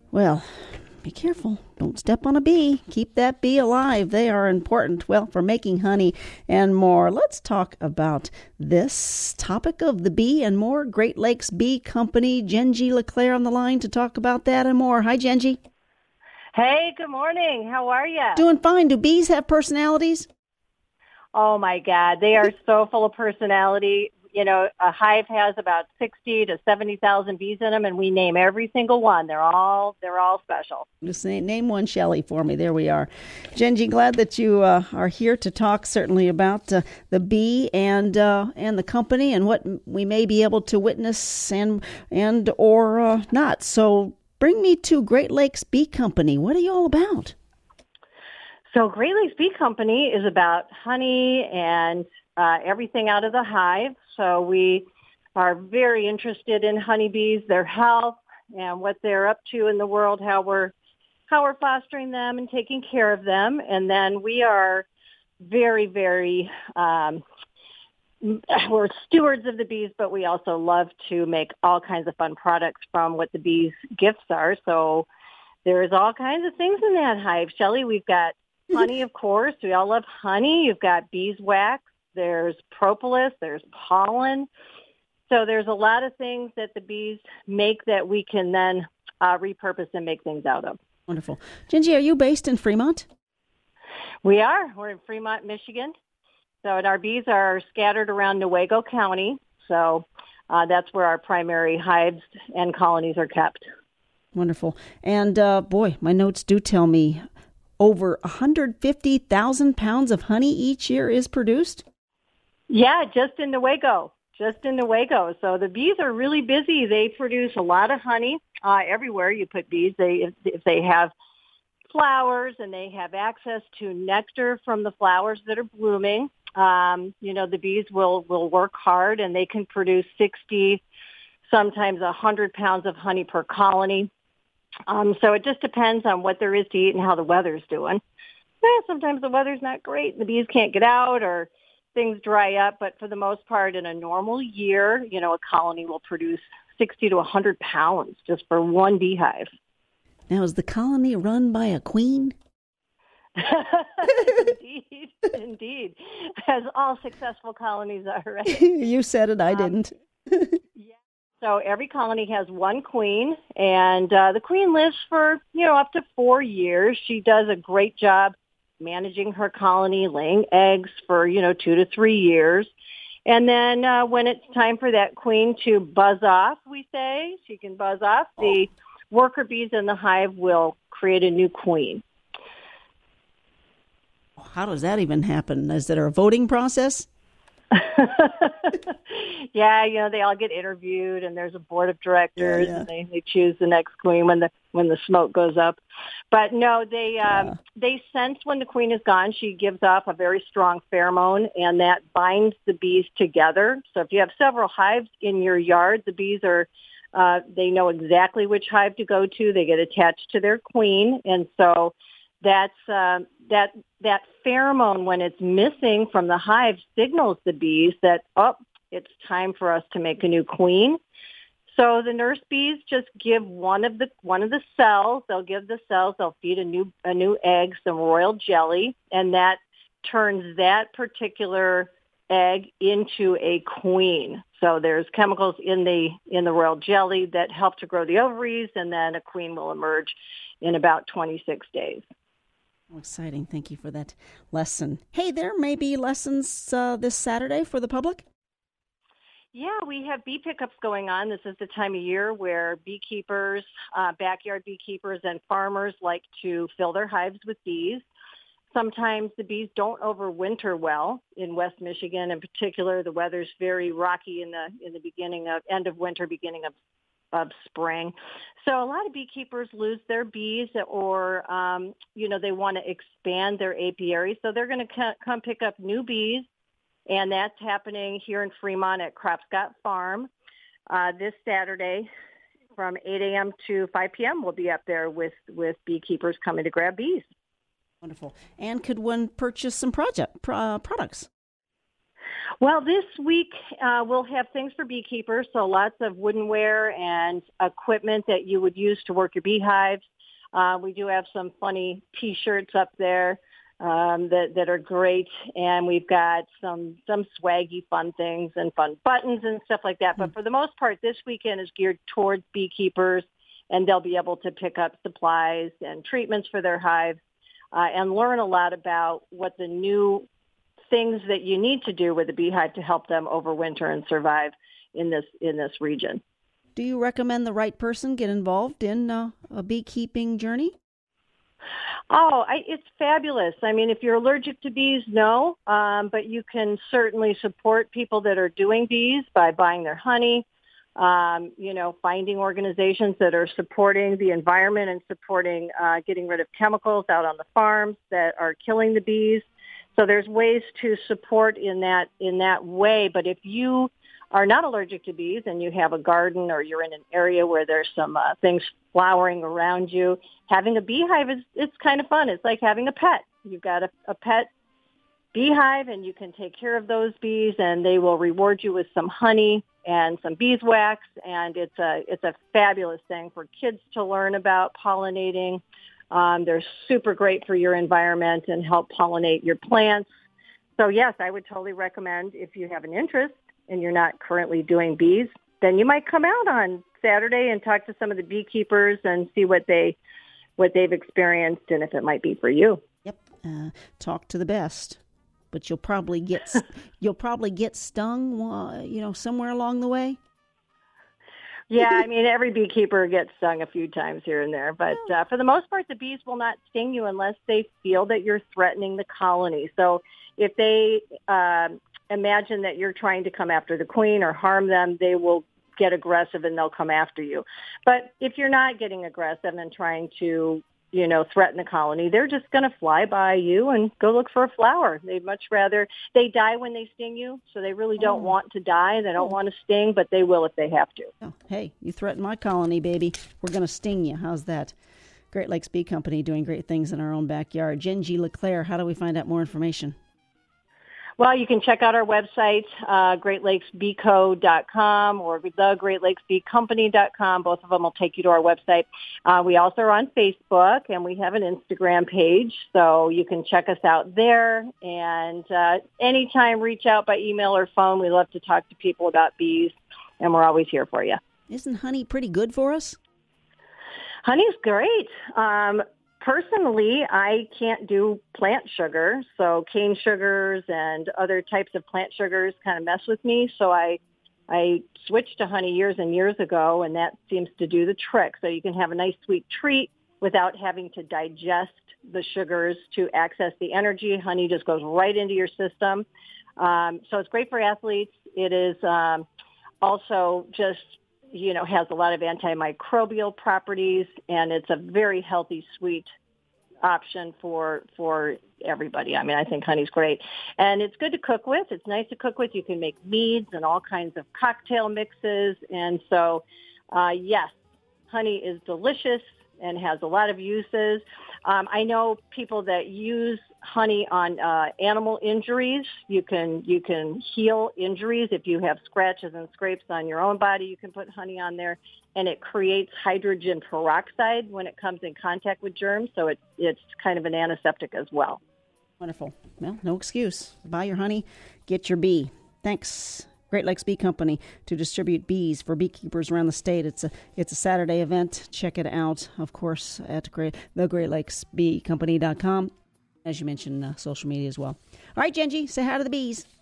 Well, be careful. Don't step on a bee. Keep that bee alive. They are important, well, for making honey and more. Let's talk about this topic of the bee and more. Great Lakes Bee Company, Genji LeClaire on the line to talk about that and more. Hi, Genji. Hey, good morning. How are you? Doing fine. Do bees have personalities? Oh, my God. They are so full of personality. You know, a hive has about 60 to 70,000 bees in them, and we name every single one. They're all special. Just name one, Shelley, for me. There we are. Genji, glad that you are here to talk certainly about the bee and the company and what we may be able to witness and or not. So bring me to Great Lakes Bee Company. What are you all about? So Great Lakes Bee Company is about honey and everything out of the hive. So we are very interested in honeybees, their health, and what they're up to in the world, how we're fostering them and taking care of them. And then we are very, very we're stewards of the bees, but we also love to make all kinds of fun products from what the bees' gifts are. So there's all kinds of things in that hive. Shelley, we've got honey, of course. We all love honey. You've got beeswax. There's propolis. There's pollen. So there's a lot of things that the bees make that we can then repurpose and make things out of. Wonderful. Genji, are you based in Fremont? We are. We're in Fremont, Michigan. So our bees are scattered around Newaygo County. So that's where our primary hives and colonies are kept. Wonderful. And boy, my notes do tell me over 150,000 pounds of honey each year is produced? Yeah, just in Newaygo. So the bees are really busy. They produce a lot of honey everywhere you put bees. If they have flowers and they have access to nectar from the flowers that are blooming, the bees will work hard and they can produce 60, sometimes 100 pounds of honey per colony. So it just depends on what there is to eat and how the weather's doing. Sometimes the weather's not great and the bees can't get out or things dry up. But for the most part, in a normal year, a colony will produce 60 to 100 pounds just for one beehive. Now, is the colony run by a queen? Indeed. As all successful colonies are, right? You said it, I didn't. Yeah. So every colony has one queen, and the queen lives for, up to 4 years. She does a great job managing her colony, laying eggs for, 2 to 3 years. And then when it's time for that queen to buzz off, we say, she can buzz off, the worker bees in the hive will create a new queen. How does that even happen? Is there a voting process? Yeah, they all get interviewed, and there's a board of directors, and they choose the next queen when the smoke goes up. But no, they sense when the queen is gone. She gives off a very strong pheromone, and that binds the bees together. So if you have several hives in your yard, the bees are they know exactly which hive to go to. They get attached to their queen, and so that's that pheromone, when it's missing from the hive, signals the bees that, it's time for us to make a new queen. So the nurse bees just give one of the cells. They'll give the cells. They'll feed a new egg, some royal jelly, and that turns that particular egg into a queen. So there's chemicals in the royal jelly that help to grow the ovaries, and then a queen will emerge in about 26 days. Oh, exciting. Thank you for that lesson. Hey, there may be lessons this Saturday for the public? Yeah, we have bee pickups going on. This is the time of year where beekeepers, backyard beekeepers, and farmers like to fill their hives with bees. Sometimes the bees don't overwinter well in West Michigan. In particular, the weather's very rocky in the beginning of end of winter, beginning of spring. So a lot of beekeepers lose their bees, or they want to expand their apiary, so they're going to come pick up new bees, and that's happening here in Fremont at Cropscott Farm this Saturday from 8 a.m. to 5 p.m. We'll be up there with beekeepers coming to grab bees. Wonderful. And could one purchase some products? Well, this week we'll have things for beekeepers, so lots of woodenware and equipment that you would use to work your beehives. We do have some funny T-shirts up there that are great, and we've got some swaggy fun things and fun buttons and stuff like that. But for the most part, this weekend is geared towards beekeepers, and they'll be able to pick up supplies and treatments for their hives and learn a lot about what the new things that you need to do with a beehive to help them overwinter and survive in this region. Do you recommend the right person get involved in a beekeeping journey? It's fabulous. I mean, if you're allergic to bees, no, but you can certainly support people that are doing bees by buying their honey, finding organizations that are supporting the environment and supporting getting rid of chemicals out on the farms that are killing the bees. So there's ways to support in that way. But if you are not allergic to bees and you have a garden or you're in an area where there's some things flowering around you, having a beehive it's kind of fun. It's like having a pet. You've got a pet beehive and you can take care of those bees and they will reward you with some honey and some beeswax, and it's a fabulous thing for kids to learn about pollinating. They're super great for your environment and help pollinate your plants. So yes, I would totally recommend, if you have an interest and you're not currently doing bees, then you might come out on Saturday and talk to some of the beekeepers and see what they've experienced and if it might be for you. Yep, talk to the best, but you'll probably get stung, somewhere along the way. Yeah, I mean, every beekeeper gets stung a few times here and there, but for the most part, the bees will not sting you unless they feel that you're threatening the colony. So if they imagine that you're trying to come after the queen or harm them, they will get aggressive and they'll come after you. But if you're not getting aggressive and trying to, threaten the colony, they're just going to fly by you and go look for a flower. They'd much rather, they die when they sting you, so they really don't want to die. They don't want to sting, but they will if they have to. Oh, hey, you threaten my colony, baby. We're going to sting you. How's that? Great Lakes Bee Company doing great things in our own backyard. Genji LeClaire, how do we find out more information? Well, you can check out our website, GreatLakesBeeCo.com or thegreatlakesbeecompany.com. Both of them will take you to our website. We also are on Facebook, and we have an Instagram page, so you can check us out there. And anytime, reach out by email or phone. We love to talk to people about bees, and we're always here for you. Isn't honey pretty good for us? Honey's great. Personally, I can't do plant sugar, so cane sugars and other types of plant sugars kind of mess with me. So I switched to honey years and years ago, and that seems to do the trick. So you can have a nice sweet treat without having to digest the sugars to access the energy. Honey just goes right into your system. So it's great for athletes. It is also just has a lot of antimicrobial properties, and it's a very healthy, sweet option for everybody. I mean, I think honey's great. And it's good to cook with. It's nice to cook with. You can make meads and all kinds of cocktail mixes. And so, yes, honey is delicious and has a lot of uses. I know people that use honey on animal injuries. You can heal injuries. If you have scratches and scrapes on your own body, you can put honey on there, and it creates hydrogen peroxide when it comes in contact with germs, so it's kind of an antiseptic as well. Wonderful. Well, no excuse. Buy your honey, get your bee. Thanks, Great Lakes Bee Company, to distribute bees for beekeepers around the state. It's a Saturday event. Check it out, of course, at thegreatlakesbeecompany.com. As you mentioned, social media as well. All right, Genji, say hi to the bees.